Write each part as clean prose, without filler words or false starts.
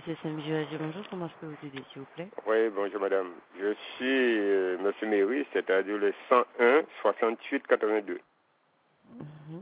SMJAG, bonjour, comment je peux vous aider, s'il vous plaît? Oui, bonjour madame. Je suis Monsieur Méry, c'est-à-dire le 101 68 82. Mhm.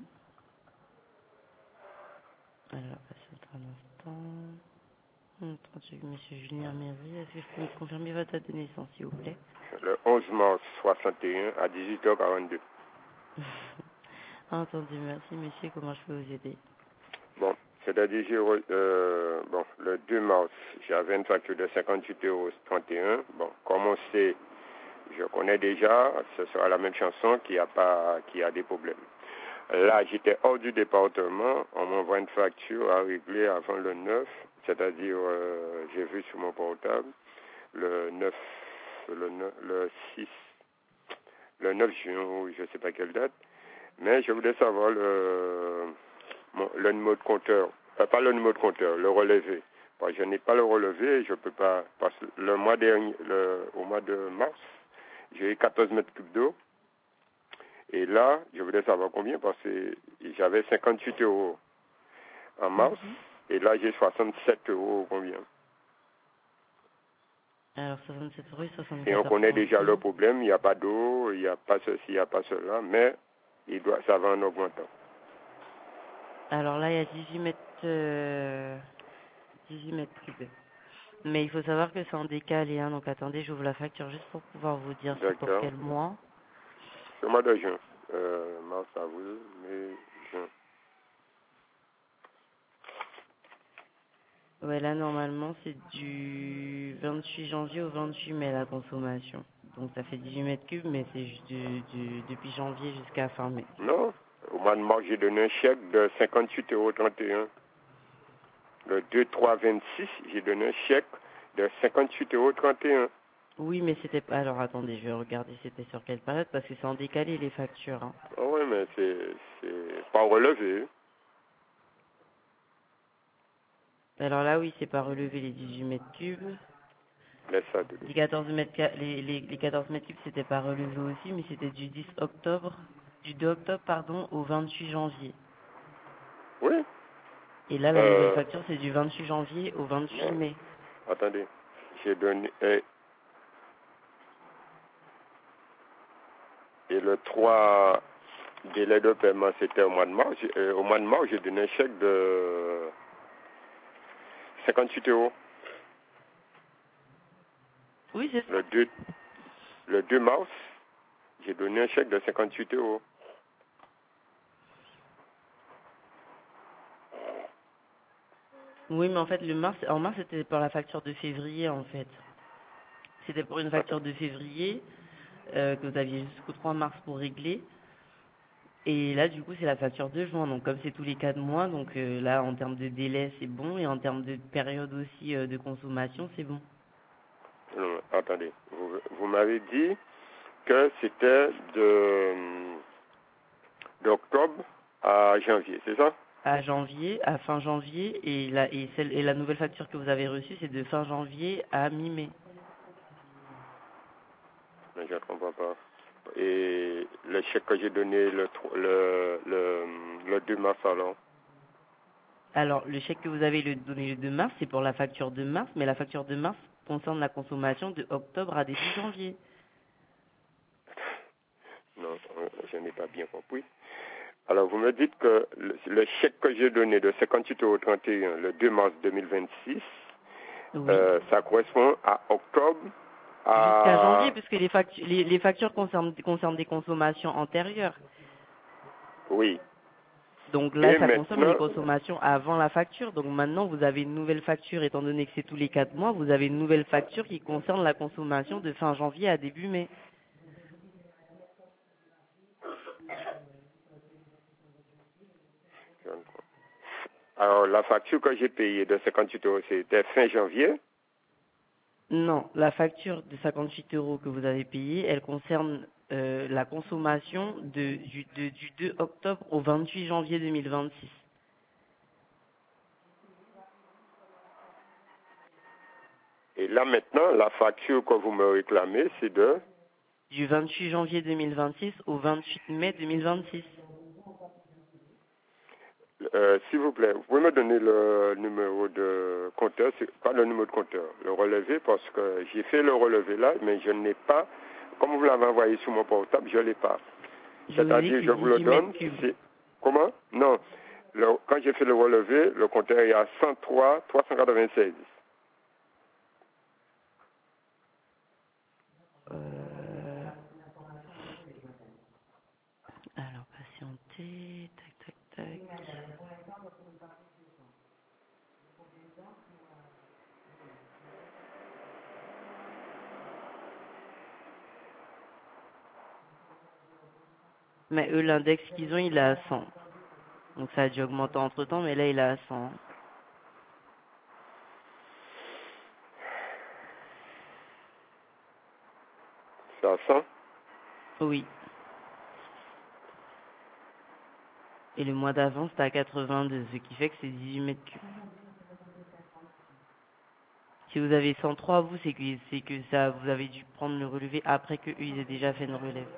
Alors, patiente un instant. Monsieur Julien Méry, est-ce que je peux me confirmer votre date de naissance, s'il vous plaît? Le 11 mars 61 à 18h42. Entendu, merci monsieur, comment je peux vous aider? Bon, c'est-à-dire le 2 mars, j'avais une facture de 58,31 €. Bon, comme on sait, je connais déjà, ce sera la même chanson qui a des problèmes. Là, j'étais hors du département, on m'envoie une facture à régler avant le 9, c'est-à-dire, j'ai vu sur mon portable, le 9, le 6, le 9 juin, ou je ne sais pas quelle date, mais je voulais savoir le numéro de compteur, pas le numéro de compteur, le relevé. Bon, je n'ai pas le relevé, je peux pas, parce que le mois dernier, au mois de mars, j'ai eu 14 mètres cubes d'eau. Et là, je voulais savoir combien, parce que j'avais 58 € en mars, et là, j'ai 67 € combien. Alors, 67 € et 64 Et on connaît déjà le problème, il n'y a pas d'eau, il n'y a pas ceci, il n'y a pas cela, mais ça va en augmentant. Alors là, il y a 18 mètres cubes. Mais il faut savoir que c'est en décalé, hein, donc attendez, j'ouvre la facture juste pour pouvoir vous dire c'est pour quel mois. C'est le mois de juin. Mars, avril, mai, juin. Ouais, là, normalement, c'est du 28 janvier au 28 mai, la consommation. Donc, ça fait 18 mètres cubes, mais c'est juste depuis janvier jusqu'à fin mai. Non, au mois de mars, j'ai donné un chèque de 58,31 €. Le 2-3-26, j'ai donné un chèque de 58,31 €. Oui, mais c'était pas... Alors, attendez, je vais regarder c'était sur quelle période, parce que c'est en décalé, les factures. Hein. Oh oui, mais c'est pas relevé. Alors là, oui, c'est pas relevé les 18 mètres cubes. Laisse ça de... Les 14 mètres, les 14 mètres cubes, c'était pas relevé aussi, mais c'était du 10 octobre, du 2 octobre, pardon, au 28 janvier. Oui. Et là, la nouvelle facture, c'est du 28 janvier au 28 mai. Attendez, j'ai donné... et le 3 délai de paiement, c'était au mois de mars. Au mois de mars, j'ai donné un chèque de 58 €. Oui, c'est ça. Le 2 mars, j'ai donné un chèque de 58 €. Oui, mais en fait, en mars, c'était pour la facture de février, en fait. C'était pour une facture de février que vous aviez jusqu'au 3 mars pour régler. Et là, du coup, c'est la facture de juin. Donc, comme c'est tous les 4 mois, donc là, en termes de délai, c'est bon. Et en termes de période aussi de consommation, c'est bon. Non, attendez, vous m'avez dit que c'était d'octobre à janvier, c'est ça? À janvier, à fin janvier, et la nouvelle facture que vous avez reçue, c'est de fin janvier à mi-mai. Mais je ne comprends pas. Et le chèque que j'ai donné le 2 mars alors? Alors, le chèque que vous avez donné le 2 mars, c'est pour la facture de mars, mais la facture de mars concerne la consommation de octobre à début janvier. Non, je n'ai pas bien compris. Alors, vous me dites que le chèque que j'ai donné de 58,31 € le 2 mars 2026, Oui. ça correspond à octobre Jusqu'à janvier, puisque les factures concernent des consommations antérieures. Oui. Donc là, Et ça consomme les maintenant, consommations avant la facture. Donc maintenant, vous avez une nouvelle facture, étant donné que c'est tous les 4 mois, vous avez une nouvelle facture qui concerne la consommation de fin janvier à début mai. alors la facture que j'ai payée de 58 €, c'était fin janvier. Non, la facture de 58 € que vous avez payée, elle concerne la consommation du 2 octobre au 28 janvier 2026. Et là maintenant, la facture que vous me réclamez, c'est de... Du 28 janvier 2026 au 28 mai 2026. s'il vous plaît, vous pouvez me donner le numéro de compteur, pas le numéro de compteur, le relevé, parce que j'ai fait le relevé là, mais je n'ai pas, comme vous l'avez envoyé sur mon portable, je ne l'ai pas. C'est-à-dire, je vous le donne, c'est... Comment? Non. Quand j'ai fait le relevé, le compteur est à 103 396. Alors, patientez, tac, tac, tac. Mais eux, l'index qu'ils ont, il est à 100. Donc ça a dû augmenter entre temps, mais là, il est à 100. C'est à 100? Oui. Et le mois d'avant, c'était à 82, ce qui fait que c'est 18 mètres cubes. Si vous avez 103, vous, c'est que ça, vous avez dû prendre le relevé après que eux, ils aient déjà fait une relève.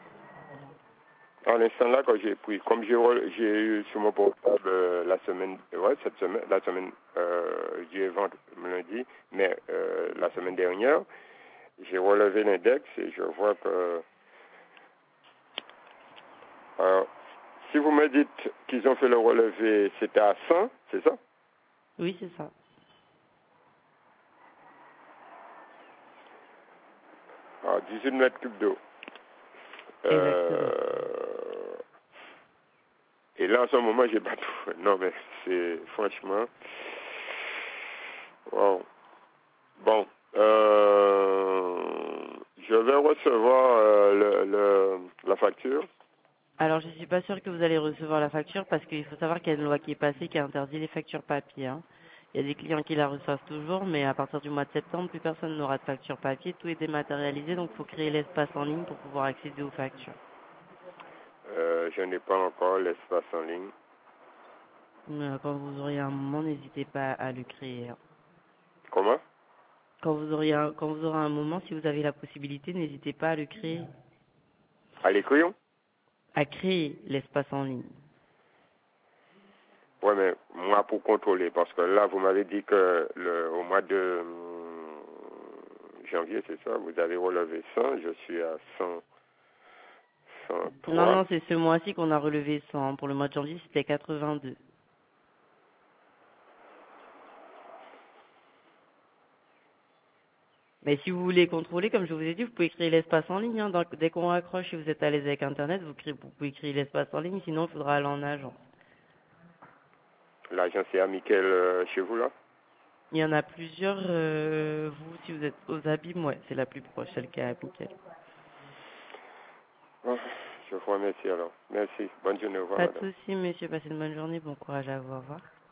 À l'instant là, quand j'ai pris, comme j'ai eu sur mon portable cette semaine, j'ai vendu lundi, mais la semaine dernière, j'ai relevé l'index et je vois que si vous me dites qu'ils ont fait le relevé, c'était à 100, c'est ça? Oui, c'est ça. À 18 mètres cubes d'eau. Et là, en ce moment, j'ai pas tout. Non, mais c'est franchement... Wow. Bon. Je vais recevoir la facture. Alors, je suis pas sûre que vous allez recevoir la facture parce qu'il faut savoir qu'il y a une loi qui est passée qui interdit les factures papier. Hein. Il y a des clients qui la reçoivent toujours, mais à partir du mois de septembre, plus personne n'aura de facture papier. Tout est dématérialisé, donc il faut créer l'espace en ligne pour pouvoir accéder aux factures. Je n'ai pas encore l'espace en ligne. Quand vous aurez un moment, n'hésitez pas à le créer. Hein. Comment? Quand vous aurez un moment, si vous avez la possibilité, n'hésitez pas à le créer. À l'écrire? À créer l'espace en ligne. Oui, mais moi, pour contrôler, parce que là, vous m'avez dit que au mois de janvier, c'est ça, vous avez relevé 100, je suis à 100, 103. Non, c'est ce mois-ci qu'on a relevé 100. Pour le mois de janvier, c'était 82. Mais si vous voulez contrôler, comme je vous ai dit, vous pouvez créer l'espace en ligne. Hein. Donc, dès qu'on raccroche et vous êtes à l'aise avec Internet, vous pouvez créer l'espace en ligne. Sinon, il faudra aller en agence. L'agence est à Mickel chez vous, là? Il y en a plusieurs. Vous, si vous êtes aux Abîmes, ouais, c'est la plus proche, celle qui est à Mickel. Oh, je vous remercie alors. Merci. Bonne journée. Au revoir, Pas de madame. souci, monsieur. Passez une bonne journée. Bon courage à vous. Au revoir.